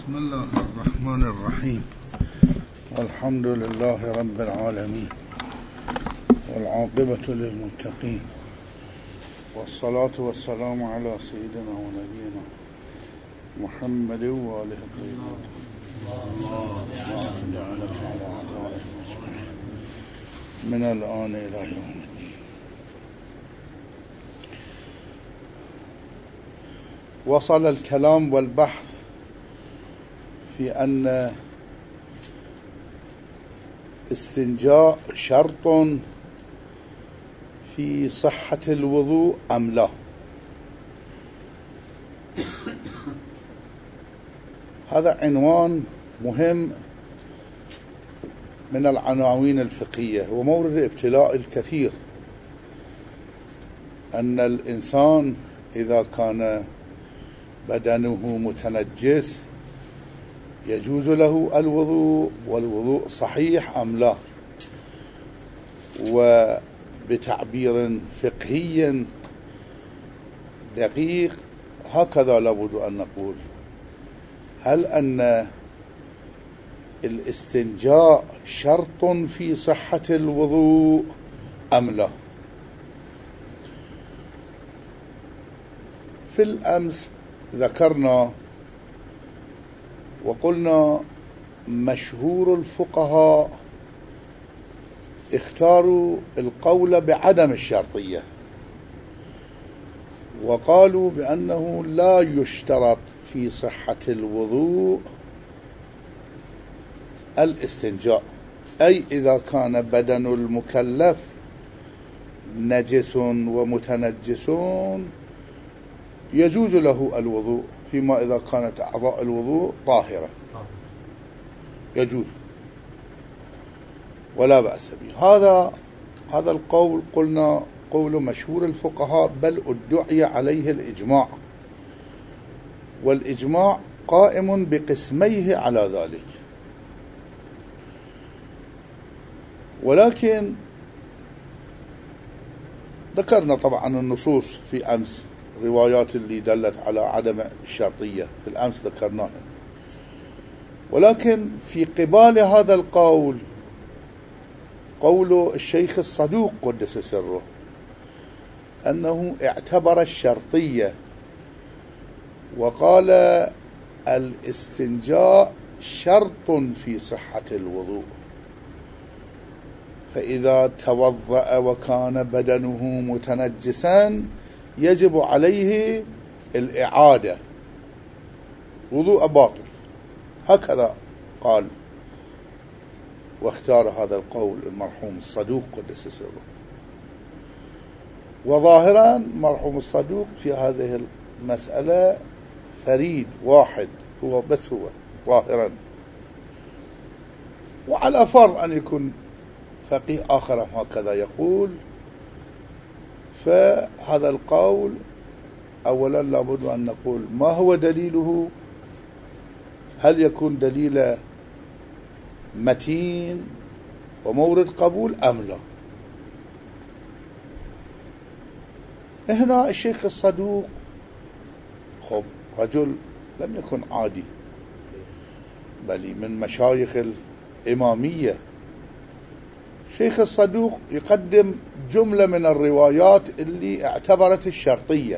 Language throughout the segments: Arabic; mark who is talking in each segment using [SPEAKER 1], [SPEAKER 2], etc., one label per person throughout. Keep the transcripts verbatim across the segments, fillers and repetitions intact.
[SPEAKER 1] بسم الله الرحمن الرحيم. والحمد لله رب العالمين، والعاقبة للمتقين، والصلاة والسلام على سيدنا ونبينا محمد وآله الطيبين من الآن إلى يوم الدين. وصل الكلام والبحث في أن استنجاء شرط في صحة الوضوء أم لا. هذا عنوان مهم من العناوين الفقهية، ومورد ابتلاء الكثير أن الإنسان إذا كان بدنه متنجس يجوز له الوضوء، والوضوء صحيح أم لا. وبتعبير فقهي دقيق هكذا لابد أن نقول: هل أن الاستنجاء شرط في صحة الوضوء أم لا؟ في الأمس ذكرنا وقلنا مشهور الفقهاء اختاروا القول بعدم الشرطية، وقالوا بأنه لا يشترط في صحة الوضوء الاستنجاء، أي إذا كان بدن المكلف نجس ومتنجس يجوز له الوضوء، فيما إذا كانت أعضاء الوضوء طاهرة يجوز ولا بأس به. هذا هذا القول قلنا قول مشهور الفقهاء، بل ادعي عليه الإجماع، والإجماع قائم بقسميه على ذلك. ولكن ذكرنا طبعا النصوص في أمس، روايات اللي دلت على عدم الشرطية في الأمس ذكرناها. ولكن في قبال هذا القول قول الشيخ الصدوق قدس سره، أنه اعتبر الشرطية وقال الاستنجاء شرط في صحة الوضوء، فإذا توضأ وكان بدنه متنجسا يجب عليه الإعادة، وضوء باطل، هكذا قال. واختار هذا القول المرحوم الصدوق قدس سره. وظاهرا مرحوم الصدوق في هذه المسألة فريد واحد، هو بس هو ظاهرا، وعلى فرض أن يكون فقيه آخر هكذا يقول، فهذا القول أولا لابد أن نقول ما هو دليله، هل يكون دليل متين ومورد قبول أم لا. هنا الشيخ الصدوق خب رجل لم يكن عادي، بل من مشايخ الإمامية. الشيخ الصدوق يقدم جملة من الروايات اللي اعتبرت الشرطية.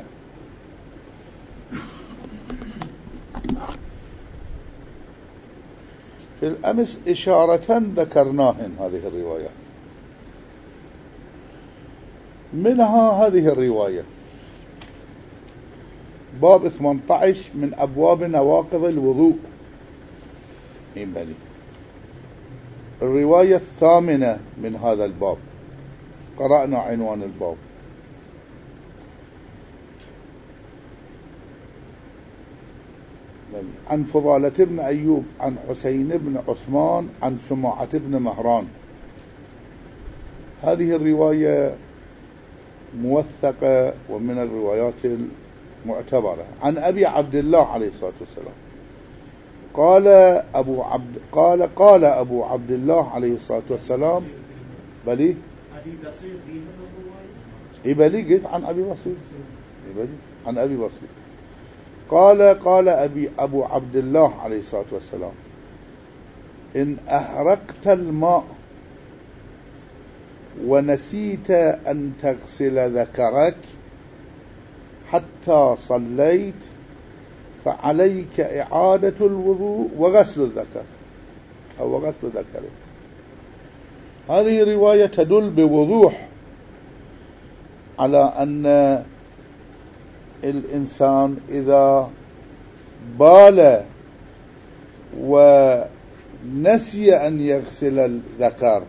[SPEAKER 1] في الأمس إشارة ذكرناهن هذه الروايات، منها هذه الرواية باب ثمانية عشر من أبواب نواقض الوضوء، الرواية الثامنة من هذا الباب، قرأنا عنوان الباب: عن فضالة بن أيوب عن حسين بن عثمان عن سماعة بن مهران. هذه الرواية موثقة ومن الروايات المعتبرة. عن أبي عبد الله عليه الصلاة والسلام قال أبو عبد قال قال أبو عبد الله عليه الصلاة والسلام بلي إبلي قلت عن أبي بصير إبلي عن أبي بصير قال قال أبي أبو عبد الله عليه الصلاة والسلام: إن أحرقت الماء ونسيت أن تغسل ذكرك حتى صليت فعليك إعادة الوضوء وغسل الذكر أو غسل ذكرك. هذه رواية تدل بوضوح على أن الإنسان إذا بال ونسي أن يغسل الذكر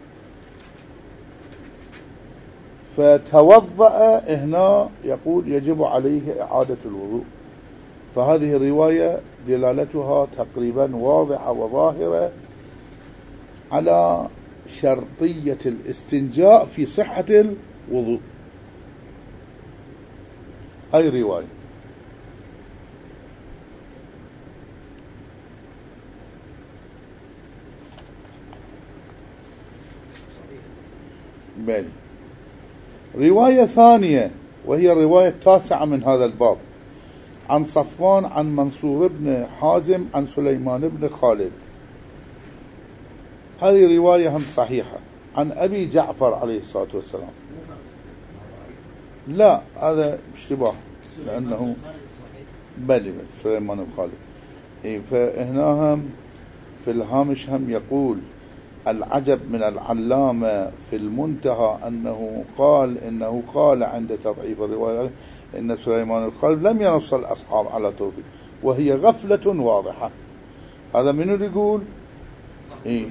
[SPEAKER 1] فتوضأ، هنا يقول يجب عليه إعادة الوضوء. فهذه الرواية دلالتها تقريبا واضحة وظاهرة على شرطية الاستنجاء في صحة الوضوء. هاي رواية. بل رواية ثانية وهي الرواية التاسعة من هذا الباب، عن صفوان عن منصور بن حازم عن سليمان بن خالد. هذه رواية هم صحيحة عن أبي جعفر عليه الصلاة والسلام. لا، هذا اشتباه لأنه بلي سليمان بن خالد. إيه، فهنا هم في الهامش هم يقول: العجب من العلامة في المنتهى أنه قال إنه قال عند تضعيف الرواية إن سليمان الخالد لم ينص الأصحاب على توثيق، وهي غفلة واضحة. هذا منو يقول؟ إيه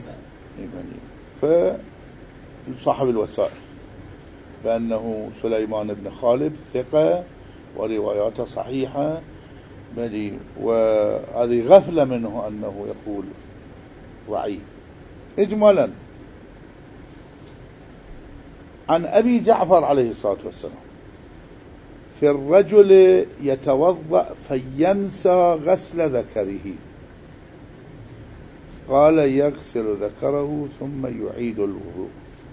[SPEAKER 1] فصاحب الوسائل بأنه سليمان بن خالد ثقة ورواياته صحيحة، بلي وهذه غفلة منه أنه يقول ضعيف. إجمالا عن أبي جعفر عليه الصلاة والسلام: في الرجل يتوضأ فينسى غسل ذكره، قال يغسل ذكره ثم يعيد الوضوء.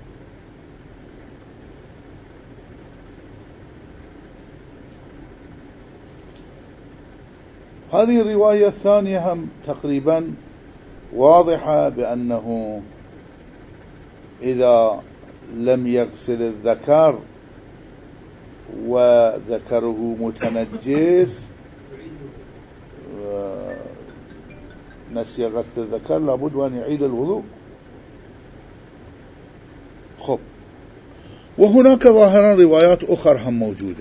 [SPEAKER 1] هذه الرواية الثانية هم تقريبا واضحة بأنه إذا لم يغسل الذكر وذكره متنجس نسي غسل الذكر لابد أن يعيد الوضوء. خب، وهناك ظاهرا روايات أخرى هم موجودة.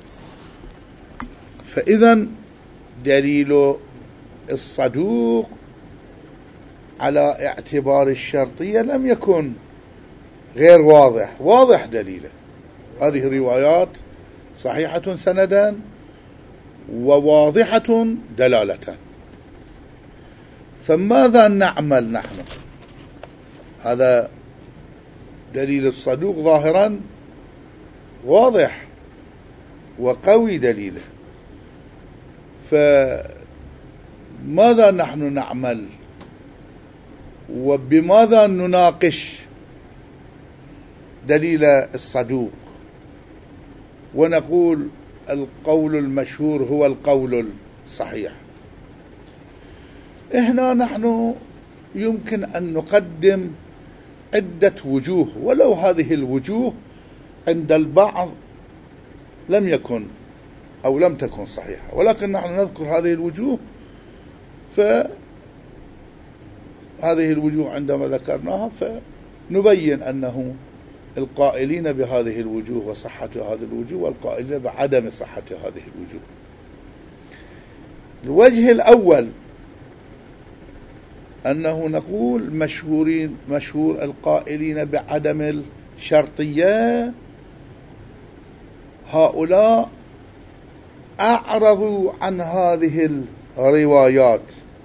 [SPEAKER 1] فإذا دليل الصدوق على اعتبار الشرطية لم يكن غير واضح، واضح دليله. هذه الروايات صحيحة سندا وواضحة دلالة. فماذا نعمل نحن؟ هذا دليل الصدوق ظاهرا واضح وقوي دليله، فماذا نحن نعمل وبماذا نناقش دليل الصدوق ونقول القول المشهور هو القول الصحيح؟ هنا نحن يمكن أن نقدم عدة وجوه، ولو هذه الوجوه عند البعض لم يكن أو لم تكن صحيحة، ولكن نحن نذكر هذه الوجوه. فهذه الوجوه عندما ذكرناها فنبين أنه القائلين بهذه الوجوه وصحة هذه الوجوه والقائلين بعدم صحة هذه الوجوه. الوجه الأول أنه نقول مشهورين مشهور القائلين بعدم الشرطية هؤلاء أعرضوا عن هذه الروايات،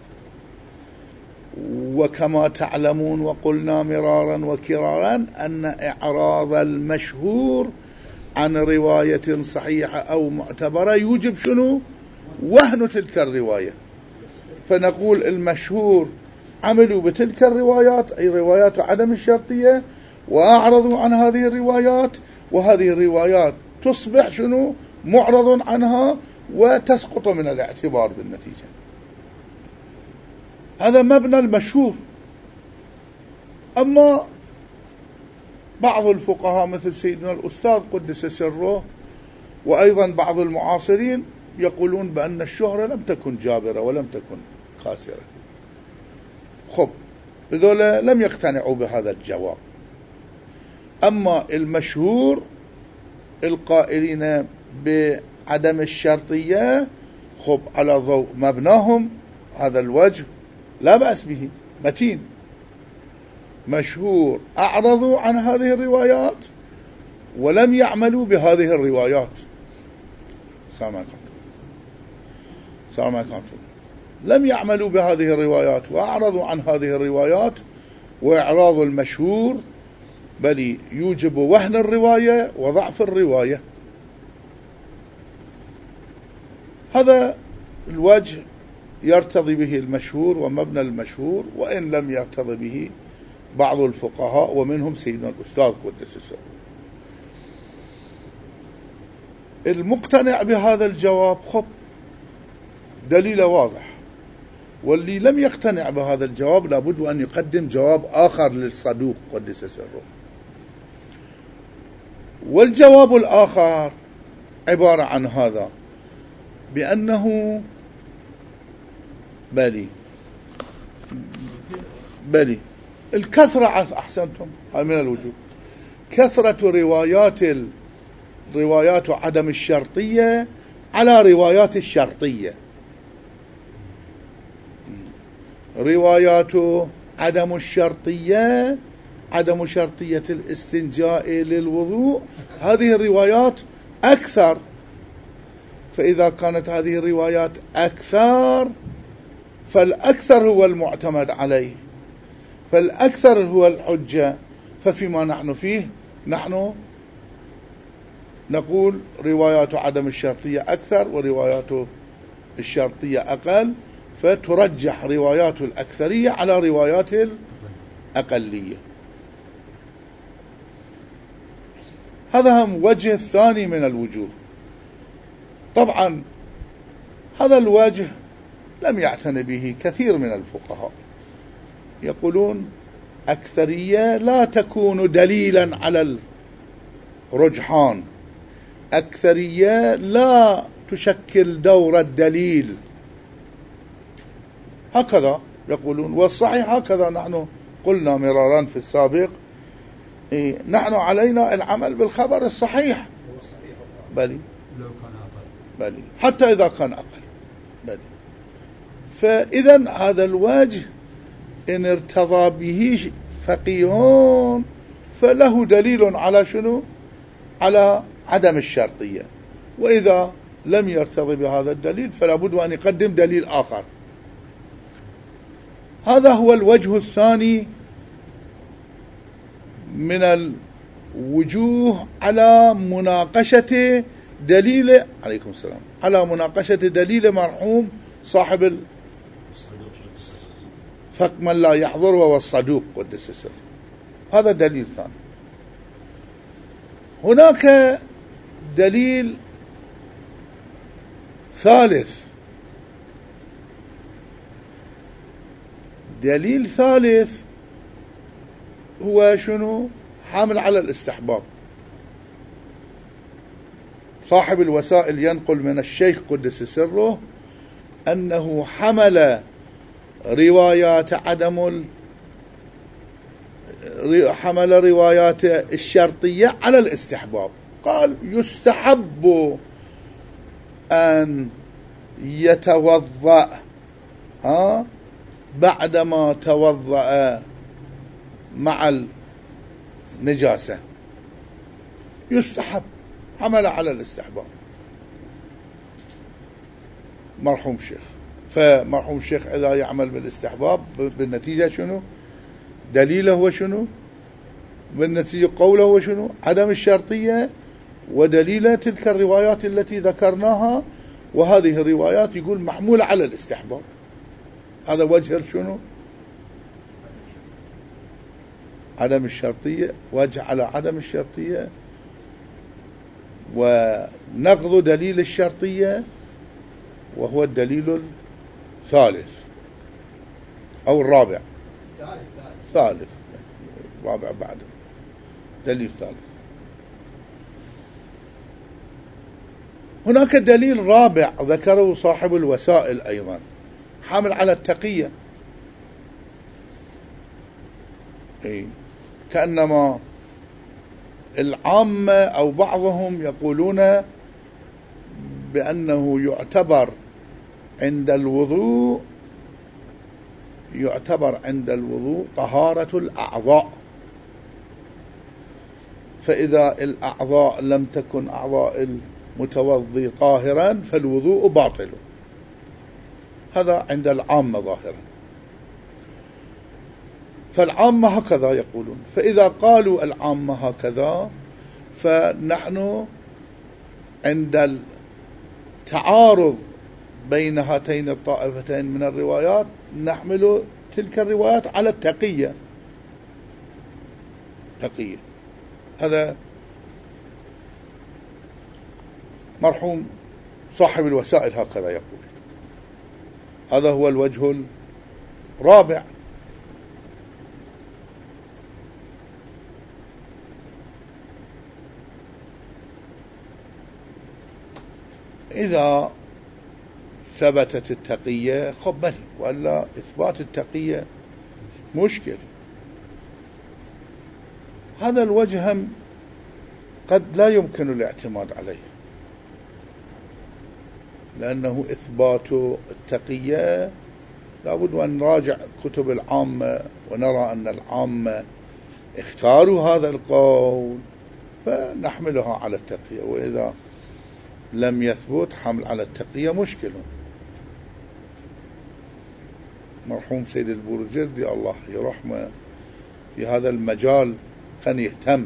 [SPEAKER 1] وكما تعلمون وقلنا مرارا وكرارا أن إعراض المشهور عن رواية صحيحة أو معتبرة يوجب شنو؟ وهن تلك الرواية. فنقول المشهور عملوا بتلك الروايات أي روايات عدم الشرطية وأعرضوا عن هذه الروايات، وهذه الروايات تصبح شنو؟ معرض عنها وتسقط من الاعتبار بالنتيجة. هذا مبنى المشهور. أما بعض الفقهاء مثل سيدنا الأستاذ قدس سره وأيضا بعض المعاصرين يقولون بأن الشهرة لم تكن جابرة ولم تكن خاسرة. خب هذول لم يقتنعوا بهذا الجواب. أما المشهور القائلين بعدم الشرطية خب على ضوء مبناهم هذا الوجه لا بأس به، متين مشهور، أعرضوا عن هذه الروايات ولم يعملوا بهذه الروايات. السلام عليكم. السلام عليكم. لم يعملوا بهذه الروايات وأعرضوا عن هذه الروايات، وإعراض المشهور بل يوجب وهن الرواية وضعف الرواية. هذا الوجه يرتضي به المشهور ومبنى المشهور، وإن لم يرتضي به بعض الفقهاء ومنهم سيدنا الأستاذ قدس سره. المقتنع بهذا الجواب خب دليل واضح، واللي لم يقتنع بهذا الجواب لابد أن يقدم جواب آخر للصدوق قدس سره. والجواب الآخر عبارة عن هذا، بأنه بلي بلي الكثرة أحسنتم من الوجوب، كثرة روايات روايات عدم الشرطية على روايات الشرطية. روايات عدم الشرطية عدم شرطية الاستنجاء للوضوء، هذه الروايات أكثر. فإذا كانت هذه الروايات أكثر فالأكثر هو المعتمد عليه، فالأكثر هو الحجة. ففيما نحن فيه نحن نقول روايات عدم الشرطية أكثر وروايات الشرطية أقل، فترجح روايات الأكثرية على روايات الأقلية. هذا هم وجه الثاني من الوجوه. طبعا هذا الوجه لم يعتني به كثير من الفقهاء، يقولون أكثرية لا تكون دليلا على الرجحان، أكثرية لا تشكل دور الدليل، هكذا يقولون. والصحيح هكذا نحن قلنا مرارا في السابق، إيه نحن علينا العمل بالخبر الصحيح بلي بلي حتى إذا كان أقل بلي. فإذا هذا الوجه إن ارتضى به فقيهون فله دليل على شنو؟ على عدم الشرطية. وإذا لم يرتضي بهذا الدليل فلا بد أن يقدم دليل آخر. هذا هو الوجه الثاني من الوجوه على مناقشة دليل عليكم السلام على مناقشة دليل مرحوم صاحب فق من لا يحضر وهو الصدوق قدس سره. هذا دليل ثاني. هناك دليل ثالث. دليل ثالث هو شنو؟ حامل على الاستحباب. صاحب الوسائل ينقل من الشيخ قدس سره أنه حمل روايات عدم حمل روايات الشرطية على الاستحباب. قال يستحب أن يتوضأ ها بعدما توضأ مع النجاسة، يستحب، حمل على الاستحباب مرحوم الشيخ. فمرحوم الشيخ إذا يعمل بالاستحباب بالنتيجة شنو؟ دليله هو شنو؟ بالنتيجة قوله هو شنو؟ عدم الشرطية، ودليل تلك الروايات التي ذكرناها، وهذه الروايات يقول محمولة على الاستحباب. هذا وجه شنو؟ عدم الشرطية، وجه على عدم الشرطية ونقض دليل الشرطية وهو الدليل الثالث أو الرابع، ثالث رابع بعد دليل ثالث. هناك دليل رابع ذكره صاحب الوسائل أيضا، حامل على التقية. إيه؟ كأنما العامة أو بعضهم يقولون بأنه يعتبر عند الوضوء يعتبر عند الوضوء طهارة الأعضاء، فإذا الأعضاء لم تكن أعضاء المتوضي طاهرا فالوضوء باطل. هذا عند العامة ظاهرا، فالعامة هكذا يقولون. فإذا قالوا العامة هكذا فنحن عند التعارض بين هاتين الطائفتين من الروايات نحمل تلك الروايات على التقية. تقية هذا مرحوم صاحب الوسائل هكذا يقول. هذا هو الوجه الرابع. إذا ثبتت التقية خب، وإلا إثبات التقية مشكل. هذا الوجه هم قد لا يمكن الاعتماد عليه، لأنه إثبات التقية لابد أن نراجع كتب العامة ونرى أن العامة اختاروا هذا القول فنحملها على التقية، وإذا لم يثبت حمل على التقية مشكل. مرحوم سيد البورجردي الله يرحمه في هذا المجال كان يهتم،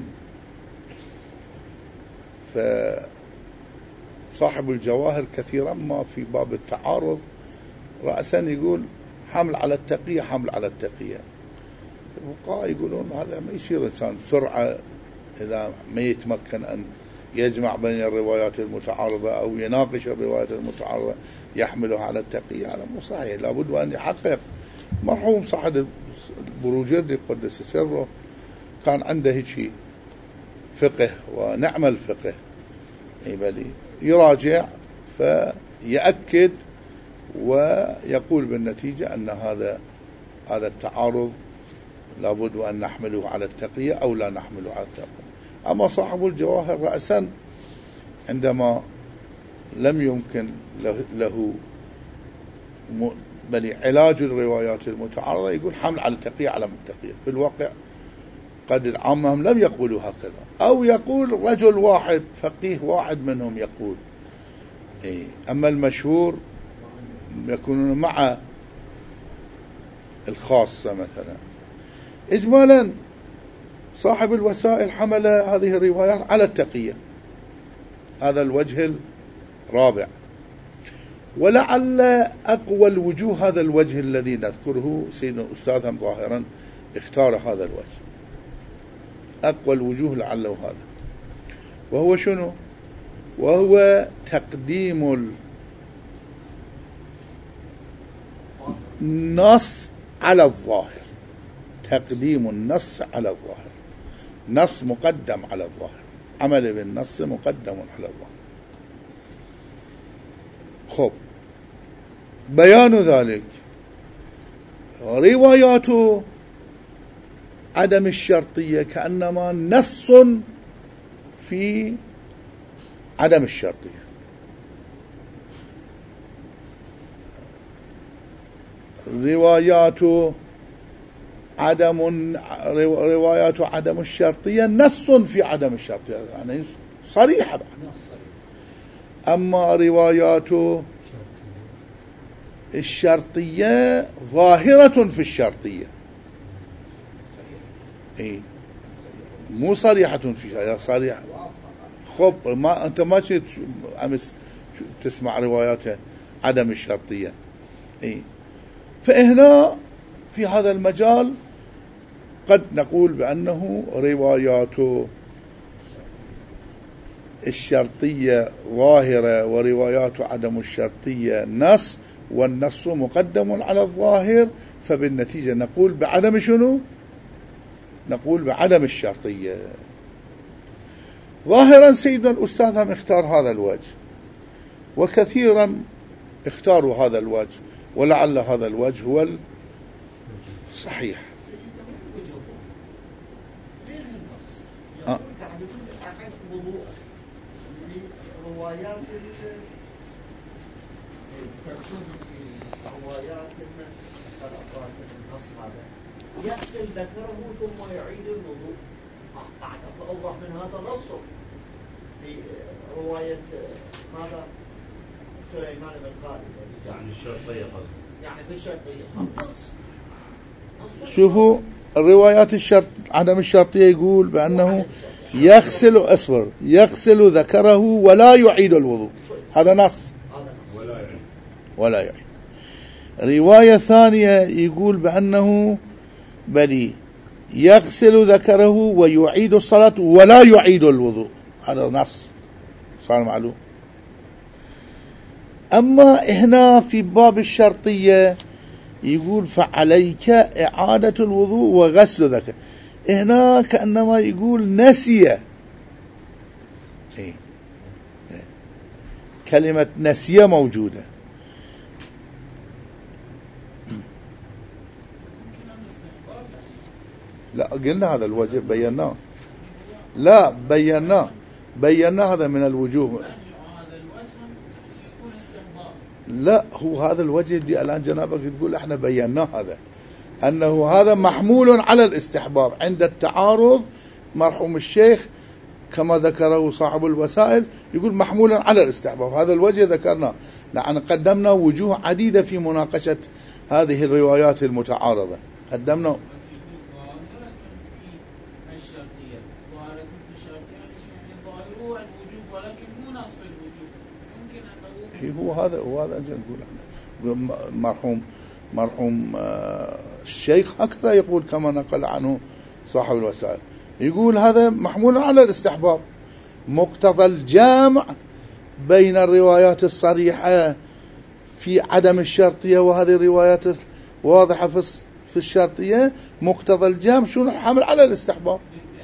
[SPEAKER 1] فصاحب الجواهر كثيرا ما في باب التعارض رأسا يقول حمل على التقية حمل على التقية. الفقهاء يقولون هذا ما يصير إنسان بسرعة إذا ما يتمكن أن يجمع بين الروايات المتعارضة أو يناقش الروايات المتعارضة يحملها على التقية. هذا مو صحيح، لابد أن يحقق. مرحوم صاحب البروجردي قدس سره كان عنده هيك فقه ونعم الفقه، يبالي يراجع فيأكد ويقول بالنتيجة أن هذا هذا التعارض لابد أن نحمله على التقية أو لا نحمله على التقية. أما صاحب الجواهر رأسا عندما لم يمكن له بل علاج الروايات المتعارضة يقول حمل على التقية على التقية. في الواقع قد العامة لم يقولوا هكذا، أو يقول رجل واحد فقيه واحد منهم يقول إيه. أما المشهور يكونون مع الخاصة مثلا. إجمالا صاحب الوسائل حمل هذه الروايات على التقية. هذا الوجه الرابع. ولعل أقوى الوجوه هذا الوجه الذي نذكره سيدنا الأستاذ هم ظاهرا اختار هذا الوجه. أقوى الوجوه لعله هذا، وهو شنو؟ وهو تقديم النص على الظاهر. تقديم النص على الظاهر، نص مقدم على الظاهر، عمل بالنص مقدم على الظاهر. خب، بيان ذلك روايات عدم الشرطية كأنما نص في عدم الشرطية. روايات عدم روايات عدم الشرطية نص في عدم الشرطية، يعني صريحة. أما روايات الشرطية ظاهرة في الشرطية، إيه مو صريحة في شيء صريحة. خب ما أنت ما شئت أمس تسمع روايات عدم الشرطية، إيه. فهنا في هذا المجال قد نقول بأنه روايات الشرطية ظاهرة وروايات عدم الشرطية نص، والنص مقدم على الظاهر، فبالنتيجة نقول بعدم شنو؟ نقول بعدم الشرطية. ظاهرا سيدنا الأستاذ هم اختار هذا الوجه، وكثيرا اختاروا هذا الوجه، ولعل هذا الوجه هو الصحيح. آه.
[SPEAKER 2] روايات روايات النص هذا يغسل ذكره ثم يعيد الوضوء. أعتقد أوضح من هذا نص في رواية ماذا سليمان بن خالد يعني الشرطية يعني في الشرطية.
[SPEAKER 1] شوفوا الروايات الشرط عدم الشرطية يقول بأنه يغسل أصفر يغسل ذكره ولا يعيد الوضوء، هذا نص ولا يعيد ولا يعيد. رواية ثانية يقول بأنه بلي يغسل ذكره ويعيد الصلاة ولا يعيد الوضوء، هذا نص صار معلوم. أما هنا في باب الشرطية يقول فعليك إعادة الوضوء وغسل ذكر، هنا كأنما يقول نسي. كلمة نسي موجودة. لا قلنا هذا الوجه بيناه، لا بيناه بينا هذا من الوجوه. لا هو هذا الوجه اللي الآن جنابك تقول احنا بيناه، هذا أنه هذا محمول على الاستحباب عند التعارض. مرحوم الشيخ كما ذكره صاحب الوسائل يقول محمول على الاستحباب، هذا الوجه ذكرناه. نحن قدمنا وجوه عديدة في مناقشة هذه الروايات المتعارضة، قدمنا هو هذا وهذا نقول احنا مرحوم مرحوم الشيخ هكذا يقول كما نقل عنه صاحب الوسائل، يقول هذا محمول على الاستحباب. مقتضى الجامع بين الروايات الصريحة في عدم الشرطية وهذه الروايات واضحة في الشرطية، مقتضى الجامع شنو حمل على الاستحباب.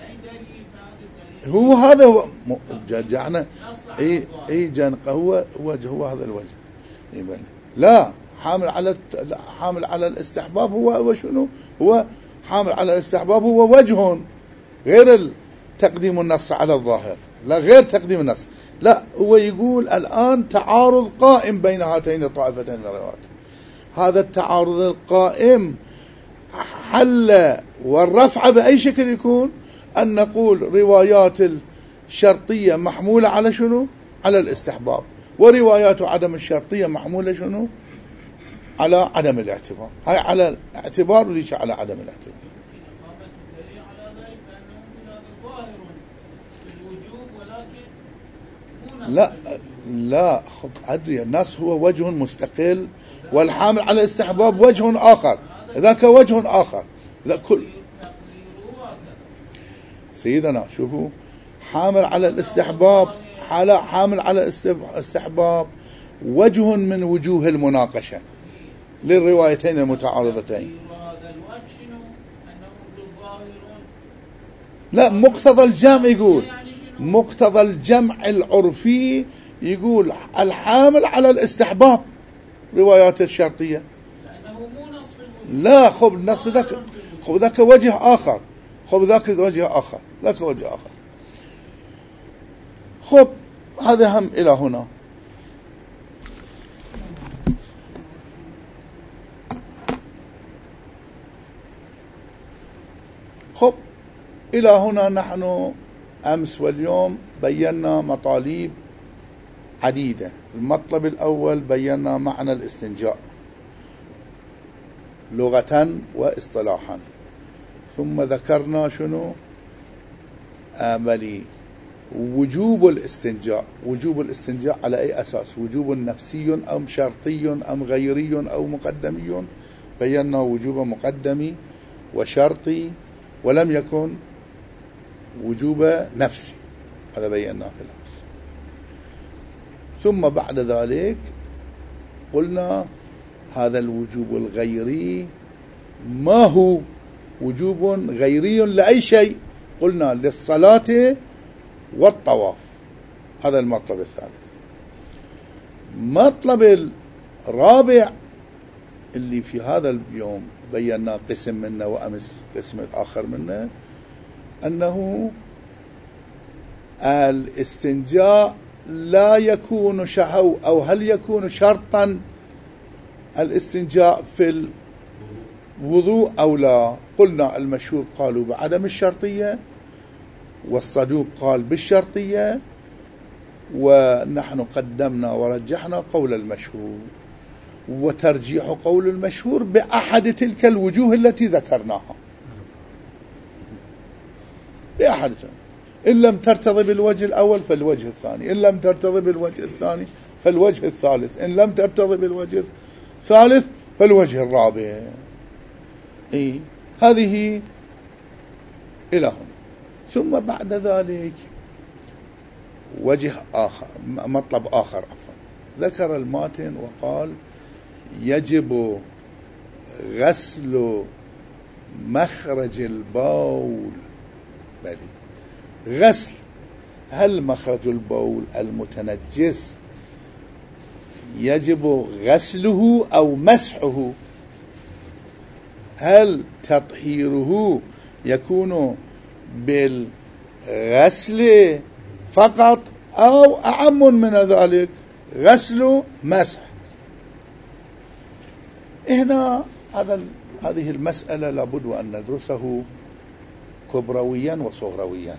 [SPEAKER 1] هو هذا هو جعنا اي اي جنق هو وجه هو هذا الوجه يبين. لا حامل على حامل على الاستحباب هو هو شنو هو حامل على الاستحباب هو وجه غير تقديم النص على الظاهر، لا غير تقديم النص، لا هو يقول الآن تعارض قائم بين هاتين الطائفتين الروايات. هذا التعارض القائم حل والرفع بأي شكل يكون أن نقول روايات الشرطية محمولة على شنو؟ على الاستحباب، وروايات عدم الشرطية محمولة شنو؟ على عدم الاعتبار. هاي على الاعتبار وليش على عدم الاعتبار. لا لا خب أدري الناس هو وجه مستقل، والحامل على الاستحباب وجه آخر، ذاك وجه آخر. لا كل سيدنا شوفوا حامل على الاستحباب حال حامل على الاستحباب وجه من وجوه المناقشة للروايتين المتعارضتين. لا مقتضى الجمع يقول مقتضى الجمع العرفي يقول الحامل على الاستحباب روايات الشرطية. لا خب النص ذاك خب ذاك وجه آخر، خب ذاك وجه آخر، ذاك وجه آخر. خب هذا هم إلى هنا. خب إلى هنا نحن أمس واليوم بينا مطالب عديدة. المطلب الأول بينا معنى الاستنجاء لغة واصطلاحا، ثم ذكرنا شنو آملي وجوب الاستنجاء. وجوب الاستنجاء على أي أساس؟ وجوب نفسي أم شرطي أم غيري أو مقدمي؟ بينا وجوب مقدمي وشرطي، ولم يكن وجوب نفسي، هذا بيناه في الأمس. ثم بعد ذلك قلنا هذا الوجوب الغيري ما هو وجوب غيري لأي شيء؟ قلنا للصلاة والطواف. هذا المطلب الثالث. مطلب الرابع اللي في هذا اليوم بينا قسم منه وأمس قسم الآخر منه، أنه الاستنجاء لا يكون شهو أو هل يكون شرطا الاستنجاء في الوضوء أو لا؟ قلنا المشهور قالوا بعدم الشرطية، والصدوق قال بالشرطية، ونحن قدمنا ورجحنا قول المشهور، وترجيح قول المشهور بأحد تلك الوجوه التي ذكرناها، بأحد. إن لم ترتضي بالوجه الأول فالوجه الثاني، إن لم ترتضي بالوجه الثاني فالوجه الثالث، إن لم ترتضي بالوجه الثالث فالوجه الرابع. إيه؟ هذه إلى هنا. ثم بعد ذلك وجه آخر، مطلب آخر عفوا، ذكر الماتن وقال يجب غسل مخرج البول. بلي غسل، هل مخرج البول المتنجس يجب غسله أو مسحه؟ هل تطهيره يكون بالغسل فقط أو أعم من ذلك غسل مسح؟ هنا هذا هذه المسألة لابد أن ندرسه كبرويا وصغرويا.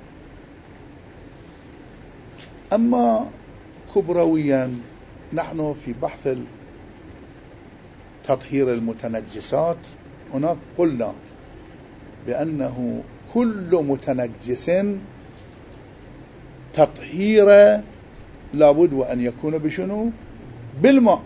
[SPEAKER 1] أما كبرويا نحن في بحث تطهير المتنجسات هناك قلنا بأنه كل متنجس تطهير لابد وأن يكون بشنو؟ بالماء.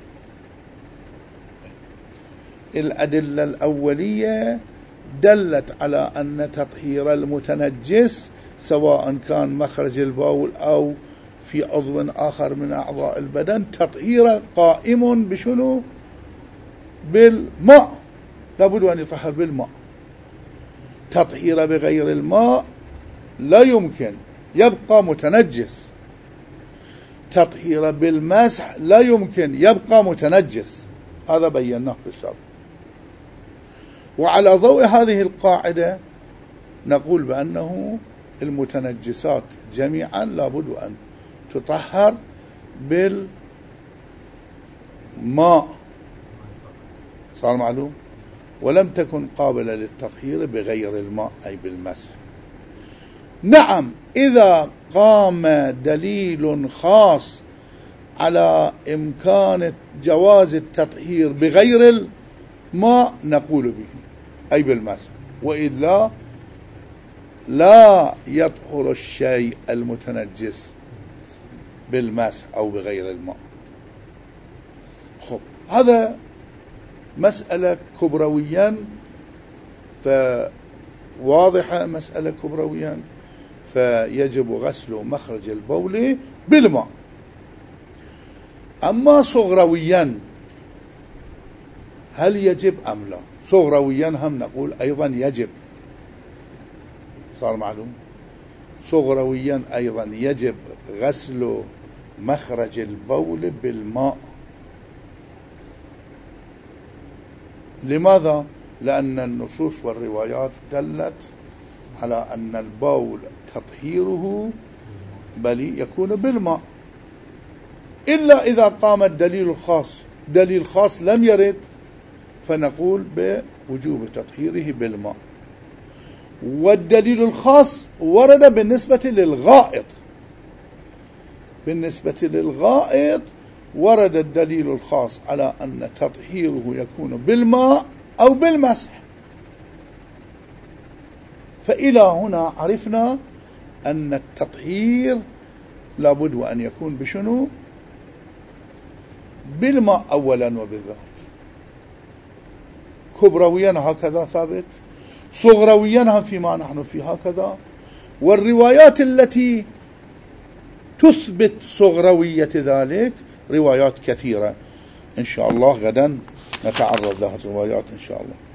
[SPEAKER 1] الأدلة الأولية دلت على أن تطهير المتنجس سواء كان مخرج البول أو في عضو آخر من أعضاء البدن تطهير قائم بشنو؟ بالماء، لابد أن يطهر بالماء. تطهير بغير الماء لا يمكن، يبقى متنجس. تطهير بالمسح لا يمكن، يبقى متنجس. هذا بيناه في السابق. وعلى ضوء هذه القاعدة نقول بأنه المتنجسات جميعا لابد أن تطهر بالماء. صار معلوم؟ ولم تكن قابلة للتطهير بغير الماء أي بالمسح. نعم، إذا قام دليل خاص على إمكان جواز التطهير بغير الماء نقول به أي بالمسح، وإلا لا يطهر الشيء المتنجس بالمسح أو بغير الماء. خب، هذا مسألة كبرويا، فواضحة مسألة كبرويا، فيجب غسل مخرج البول بالماء. أما صغرويا هل يجب أم لا؟ صغرويا هم نقول أيضا يجب. صار معلوم؟ صغرويا أيضا يجب غسل مخرج البول بالماء. لماذا؟ لأن النصوص والروايات دلت على أن البول تطهيره بل يكون بالماء، إلا إذا قام الدليل الخاص. دليل خاص لم يرد فنقول بوجوب تطهيره بالماء. والدليل الخاص ورد بالنسبة للغائط. بالنسبة للغائط ورد الدليل الخاص على أن تطهيره يكون بالماء أو بالمسح. فإلى هنا عرفنا أن التطهير لابد وأن يكون بشنو؟ بالماء أولا وبالذات. كبرويا هكذا ثابت، صغرويا فيما نحن في هكذا. والروايات التي تثبت صغروية ذلك روايات كثيرة إن شاء الله. غدا نتعرض لها الروايات إن شاء الله.